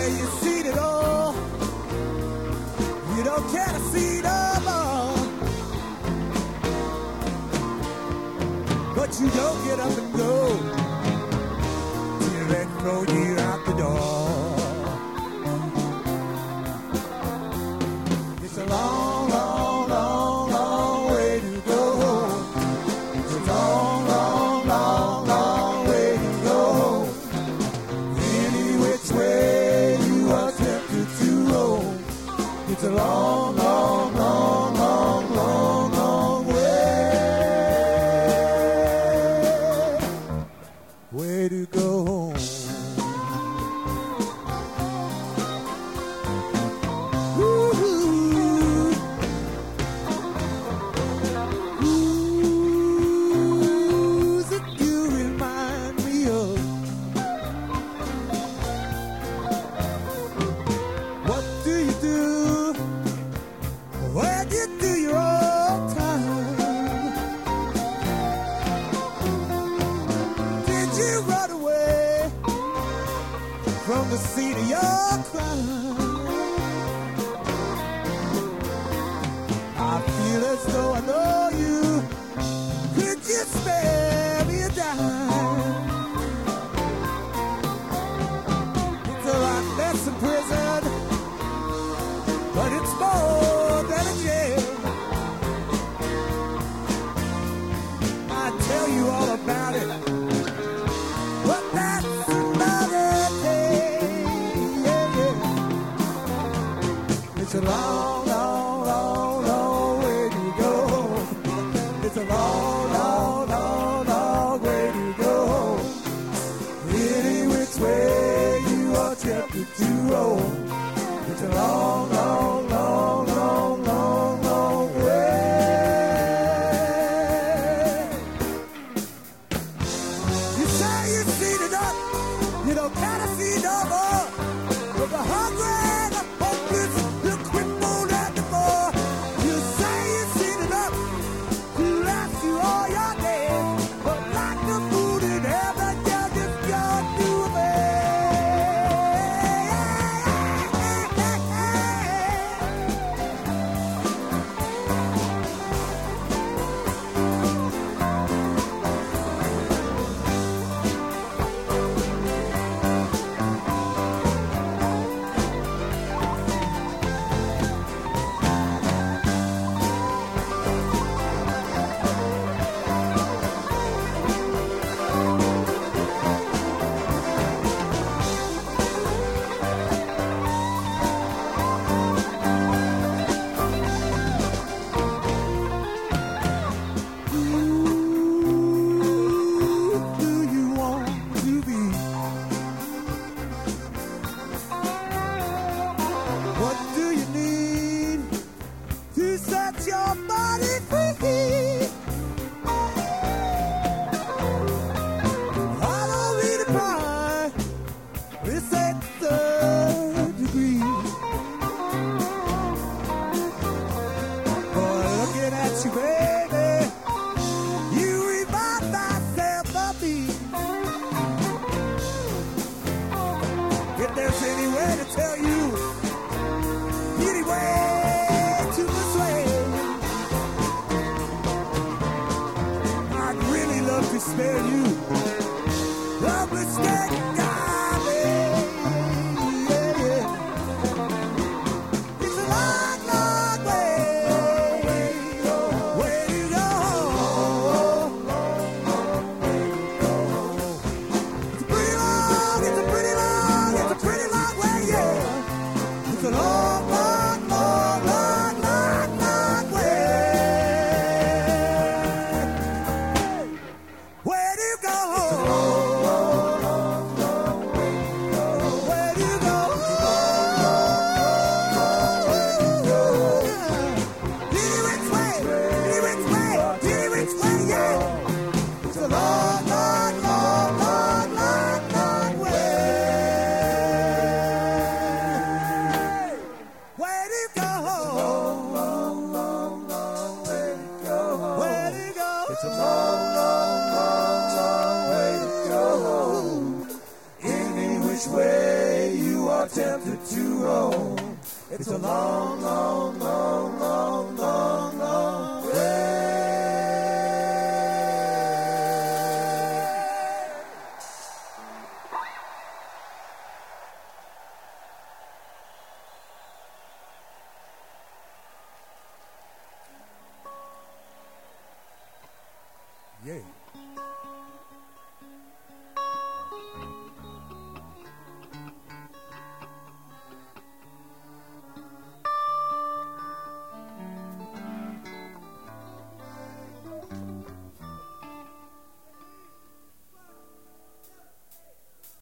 you seen it all. You don't care to see it all. But you don't get up and go till they throw you out the door. It's a long, long, long, long way to go. It's a long, long, long, long way to go. Any which way you are tempted to roll. It's a long, long, long, long, long, long way to go home. Who's it you remind me of? What do you do? Where do you do your own time? Did you run away from the scene of your crime? I feel as though I know you. Could you spare me a dime? It's a lot less in prison, but it's more than a jail. I'll tell you all about it, but that's another day. Yeah, yeah. It's a long, long, long, long way to go. It's a long, long, long, long way to go. Any which way you are tempted to roll. It's a long, long, long, long, long, long way. You say you've seen it up, you don't gotta see no more. But the hungry, the hopeless, the crippled and the poor. You say you've seen it up to last you all your days. But like the food in heaven, you just can't do spare you. Love mistake, darling. Yeah, yeah. It's a long, long way. Way to go. It's a pretty long, it's a pretty long, it's a pretty long way, yeah. It's a long, long, long, long, long, long way. Where do you're tempted to roam. It's a long, long, long, long, long, long way. Yeah.